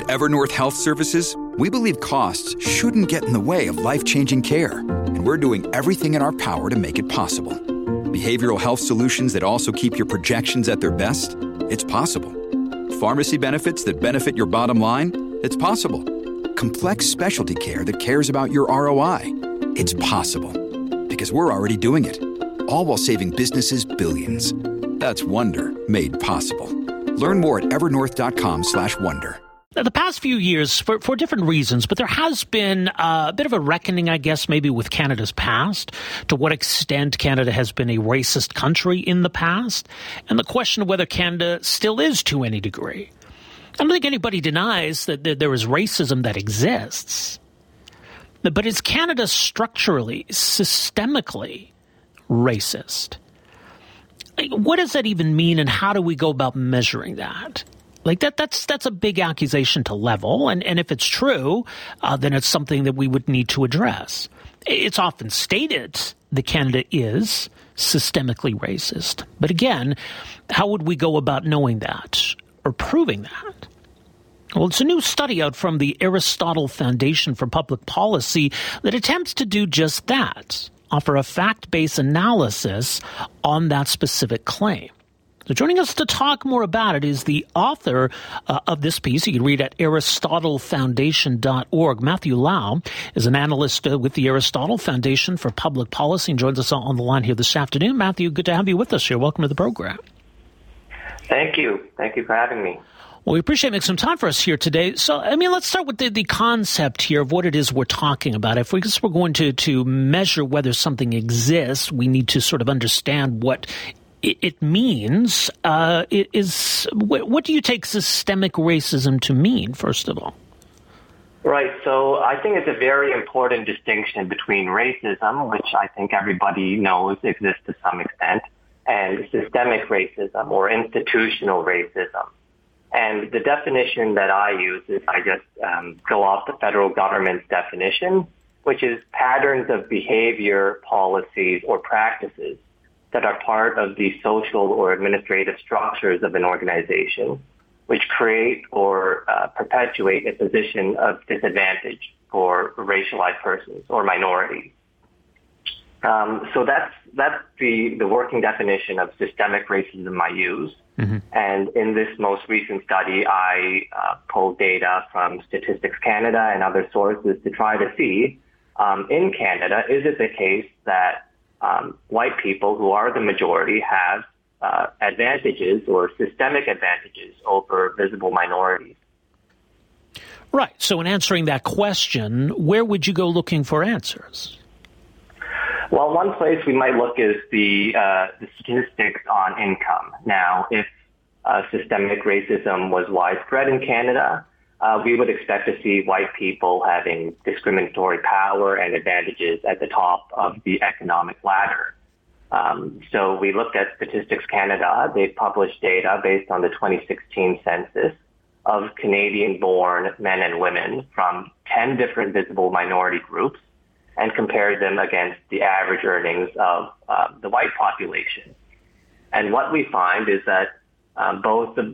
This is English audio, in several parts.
At Evernorth Health Services, we believe costs shouldn't get in the way of life-changing care, and we're doing everything in our power to make it possible. Behavioral health solutions that also keep your projections at their best? It's possible. Pharmacy benefits that benefit your bottom line? It's possible. Complex specialty care that cares about your ROI? It's possible. Because we're already doing it. All while saving businesses billions. That's Wonder made possible. Learn more at evernorth.com/wonder. Now, the past few years, for different reasons, but there has been a bit of a reckoning, I guess, maybe with Canada's past, to what extent Canada has been a racist country in the past, and the question of whether Canada still is to any degree. I don't think anybody denies that there is racism that exists. But is Canada structurally, systemically racist? What does that even mean, and how do we go about measuring that? Like that's a big accusation to level, and if it's true, then it's something that we would need to address. It's often stated that Canada is systemically racist. But again, how would we go about knowing that or proving that? Well, it's a new study out from the Aristotle Foundation for Public Policy that attempts to do just that, offer a fact-based analysis on that specific claim. So joining us to talk more about it is the author of this piece. You can read at aristotlefoundation.org. Matthew Lau is an analyst with the Aristotle Foundation for Public Policy and joins us on the line here this afternoon. Matthew, good to have you with us here. Welcome to the program. Thank you. Thank you for having me. Well, we appreciate making some time for us here today. So, let's start with the concept here of what it is we're talking about. If we're going to measure whether something exists, we need to sort of understand what it means. What do you take systemic racism to mean, first of all? Right. So I think it's a very important distinction between racism, which I think everybody knows exists to some extent, and systemic racism or institutional racism. And the definition that I use is I just go off the federal government's definition, which is patterns of behavior, policies, or practices that are part of the social or administrative structures of an organization, which create or perpetuate a position of disadvantage for racialized persons or minorities. So that's the working definition of systemic racism I use. Mm-hmm. And in this most recent study, I pulled data from Statistics Canada and other sources to try to see, in Canada, is it the case that white people who are the majority have advantages or systemic advantages over visible minorities? Right. So in answering that question, where would you go looking for answers? Well, one place we might look is the statistics on income. Now, if systemic racism was widespread in Canada, we would expect to see white people having discriminatory power and advantages at the top of the economic ladder. So we looked at Statistics Canada. They published data based on the 2016 census of Canadian-born men and women from 10 different visible minority groups and compared them against the average earnings of the white population. And what we find is that both the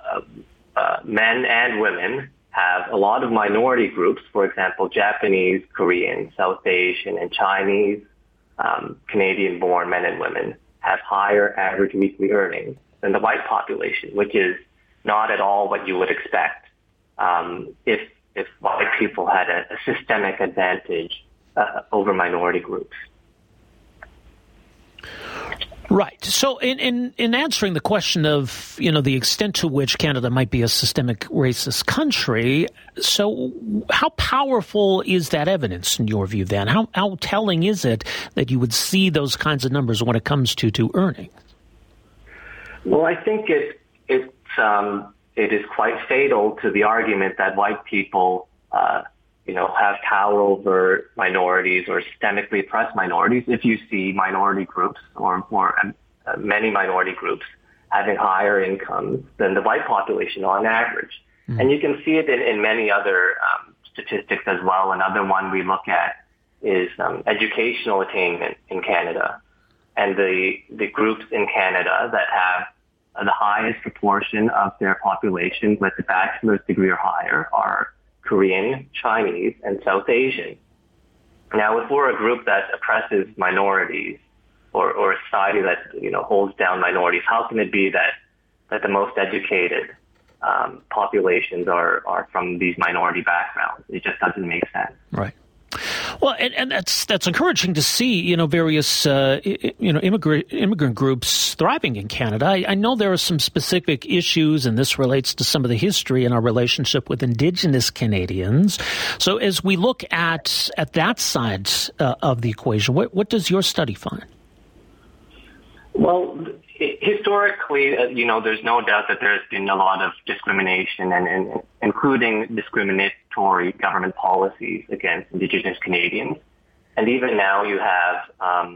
men and women have a lot of minority groups, for example, Japanese, Korean, South Asian, and Chinese Canadian-born men and women have higher average weekly earnings than the white population, which is not at all what you would expect if white people had a systemic advantage over minority groups. Right. So in answering the question of, the extent to which Canada might be a systemic racist country, so how powerful is that evidence in your view then? How telling is it that you would see those kinds of numbers when it comes to earnings? Well, I think it is quite fatal to the argument that white people have power over minorities or systemically oppressed minorities if you see minority groups or many minority groups having higher incomes than the white population on average. Mm-hmm. And you can see it in many other statistics as well. Another one we look at is educational attainment in Canada. And the groups in Canada that the highest proportion of their population with a bachelor's degree or higher are Korean, Chinese, and South Asian. Now, if we're a group that oppresses minorities or a society that holds down minorities, how can it be that the most educated populations are from these minority backgrounds? It just doesn't make sense. Right. Well, and that's encouraging to see, various, immigrant groups thriving in Canada. I know there are some specific issues, and this relates to some of the history in our relationship with Indigenous Canadians. So as we look at that side of the equation, what does your study find? Well, historically, there's no doubt that there's been a lot of discrimination and including discriminatory government policies against Indigenous Canadians. And even now you have,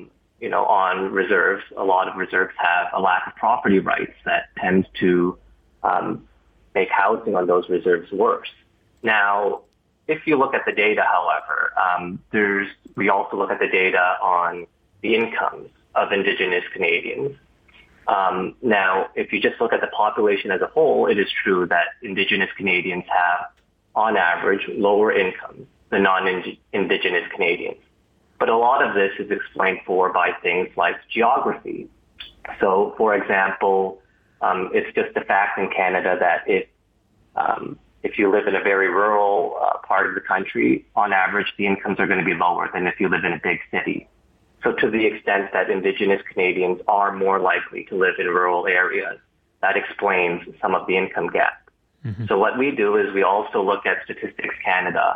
on reserves, a lot of reserves have a lack of property rights that tends to make housing on those reserves worse. Now, if you look at the data, however, we also look at the data on the incomes of Indigenous Canadians. Now, if you just look at the population as a whole, it is true that Indigenous Canadians have, on average, lower incomes than non-Indigenous Canadians. But a lot of this is explained for by things like geography. So, for example, it's just a fact in Canada that if you live in a very rural part of the country, on average, the incomes are going to be lower than if you live in a big city. So to the extent that Indigenous Canadians are more likely to live in rural areas, that explains some of the income gap. Mm-hmm. So what we do is we also look at Statistics Canada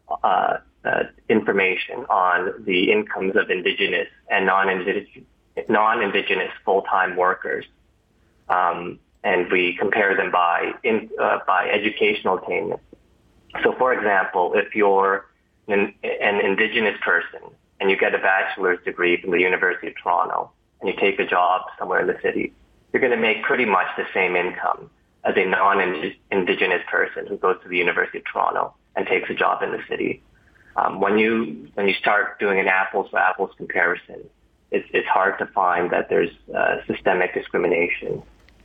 information on the incomes of Indigenous and non-Indigenous full-time workers, and we compare them by educational attainment. So, for example, if you're an Indigenous person and you get a bachelor's degree from the University of Toronto, and you take a job somewhere in the city, you're going to make pretty much the same income as a non-Indigenous person who goes to the University of Toronto and takes a job in the city. When you start doing an apples for apples comparison, it's hard to find that there's systemic discrimination.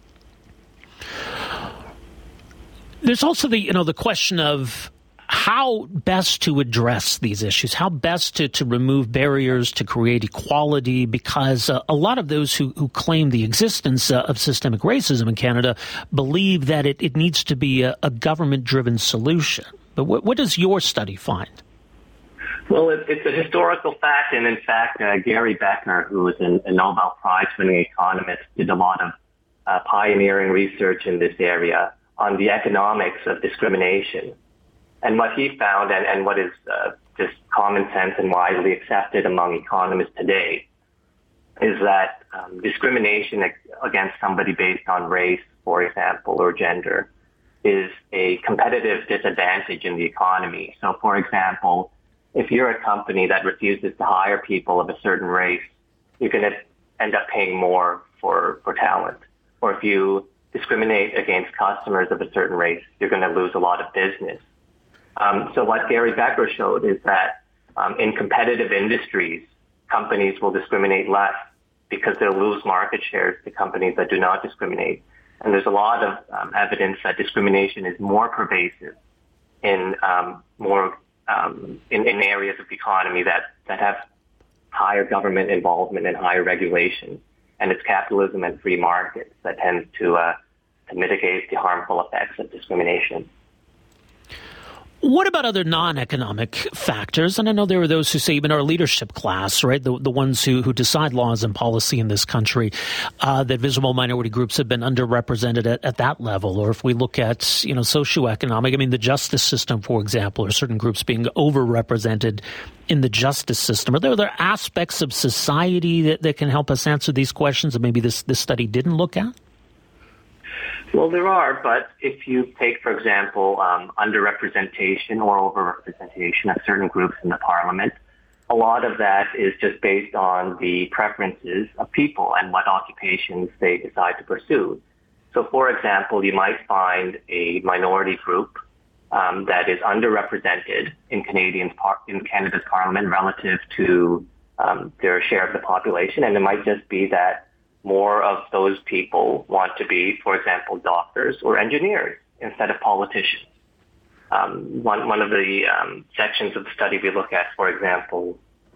There's also the question of how best to address these issues, how best to remove barriers, to create equality, because a lot of those who claim the existence of systemic racism in Canada believe that it needs to be a government-driven solution. But what does your study find? Well, it's a historical fact, and in fact, Gary Becker, who is a Nobel Prize-winning economist, did a lot of pioneering research in this area on the economics of discrimination. And what he found, and what is just common sense and widely accepted among economists today, is that discrimination against somebody based on race, for example, or gender, is a competitive disadvantage in the economy. So, for example, if you're a company that refuses to hire people of a certain race, you're going to end up paying more for talent. Or if you discriminate against customers of a certain race, you're going to lose a lot of business. So what Gary Becker showed is that in competitive industries, companies will discriminate less because they'll lose market shares to companies that do not discriminate. And there's a lot of evidence that discrimination is more pervasive in in areas of the economy that have higher government involvement and higher regulation. And it's capitalism and free markets that tend to mitigate the harmful effects of discrimination. What about other non-economic factors? And I know there are those who say, even our leadership class, right, the ones who decide laws and policy in this country, that visible minority groups have been underrepresented at that level. Or if we look at, socioeconomic, the justice system, for example, or certain groups being overrepresented in the justice system. Are there aspects of society that can help us answer these questions that maybe this study didn't look at? Well, there are, but if you take, for example, underrepresentation or overrepresentation of certain groups in the parliament, a lot of that is just based on the preferences of people and what occupations they decide to pursue. So, for example, you might find a minority group that is underrepresented in Canada's parliament relative to their share of the population, and it might just be that more of those people want to be, for example, doctors or engineers instead of politicians. One of the sections of the study we look at, for example,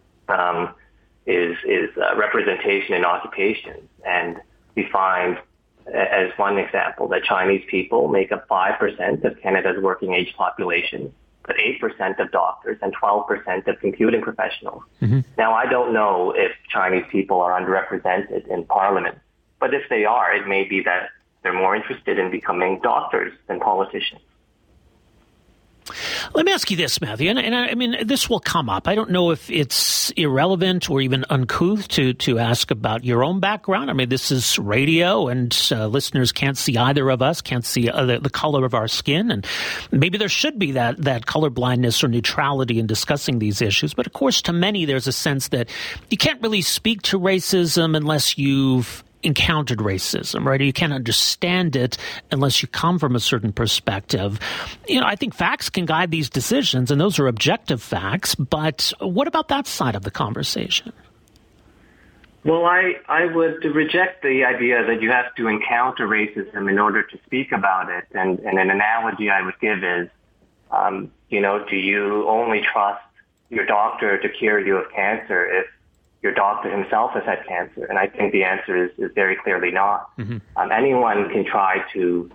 is representation in occupations. And we find, as one example, that Chinese people make up 5% of Canada's working age population, but 8% of doctors and 12% of computing professionals. Mm-hmm. Now, I don't know if Chinese people are underrepresented in Parliament, but if they are, it may be that they're more interested in becoming doctors than politicians. Let me ask you this, Matthew, and I mean, this will come up. I don't know if it's irrelevant or even uncouth to ask about your own background. I mean, this is radio, and listeners can't see either of us, can't see the color of our skin, and maybe there should be that colorblindness or neutrality in discussing these issues. But of course, to many, there's a sense that you can't really speak to racism unless you've encountered racism, right? You can't understand it unless you come from a certain perspective. You know, I think facts can guide these decisions, and those are objective facts, but what about that side of the conversation? Well, I would reject the idea that you have to encounter racism in order to speak about it. And an analogy I would give is, do you only trust your doctor to cure you of cancer if your doctor himself has had cancer? And I think the answer is very clearly not. Mm-hmm. Anyone can try to,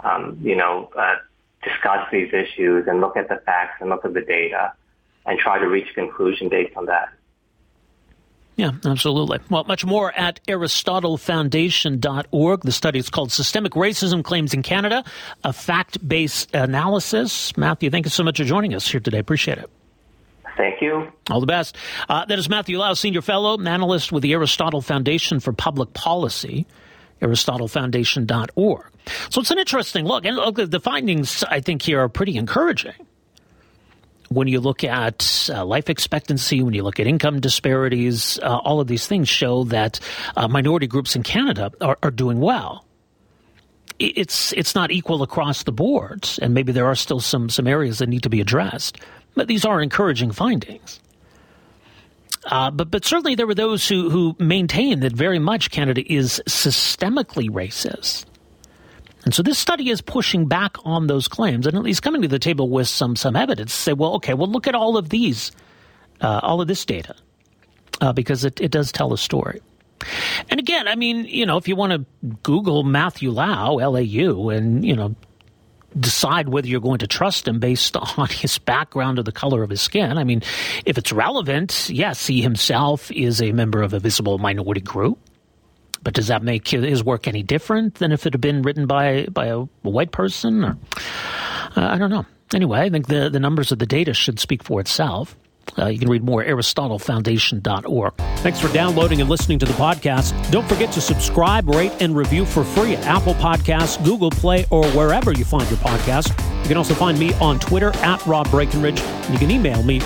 discuss these issues and look at the facts and look at the data and try to reach a conclusion based on that. Yeah, absolutely. Well, much more at AristotleFoundation.org. The study is called Systemic Racism Claims in Canada, a fact-based analysis. Matthew, thank you so much for joining us here today. Appreciate it. Thank you. All the best. That is Matthew Lau, Senior Fellow, and Analyst with the Aristotle Foundation for Public Policy, AristotleFoundation.org. So it's an interesting look. And look, the findings, I think, here are pretty encouraging. When you look at life expectancy, when you look at income disparities, all of these things show that minority groups in Canada are doing well. It's not equal across the board, and maybe there are still some areas that need to be addressed. But these are encouraging findings. But certainly there were those who maintain that very much Canada is systemically racist. And so this study is pushing back on those claims, and at least coming to the table with some evidence to say, well, look at all of this data, because it does tell a story. And again, I mean, if you want to Google Matthew Lau, L-A-U, and, decide whether you're going to trust him based on his background or the color of his skin. I mean, if it's relevant, yes, he himself is a member of a visible minority group. But does that make his work any different than if it had been written by a white person? Or I don't know. Anyway, I think the numbers of the data should speak for itself. You can read more at AristotleFoundation.org. Thanks for downloading and listening to the podcast. Don't forget to subscribe, rate, and review for free at Apple Podcasts, Google Play, or wherever you find your podcast. You can also find me on Twitter at Rob Breckenridge, and you can email me,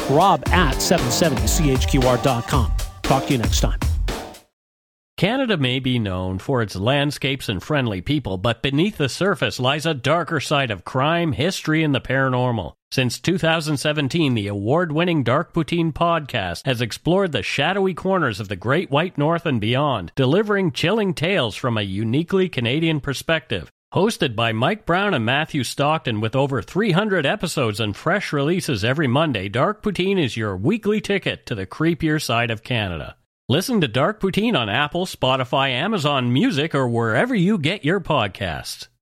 rob@770chqr.com. Talk to you next time. Canada may be known for its landscapes and friendly people, but beneath the surface lies a darker side of crime, history, and the paranormal. Since 2017, the award-winning Dark Poutine podcast has explored the shadowy corners of the Great White North and beyond, delivering chilling tales from a uniquely Canadian perspective. Hosted by Mike Brown and Matthew Stockton with over 300 episodes and fresh releases every Monday, Dark Poutine is your weekly ticket to the creepier side of Canada. Listen to Dark Poutine on Apple, Spotify, Amazon Music, or wherever you get your podcasts.